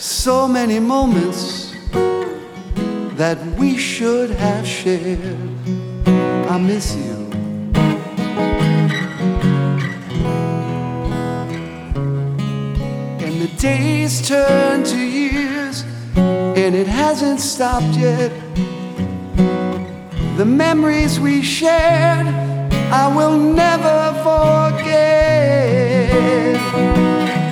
So many moments that we should have shared. I miss you. And the days turn to years, and it hasn't stopped yet. The memories we shared, I will never forget.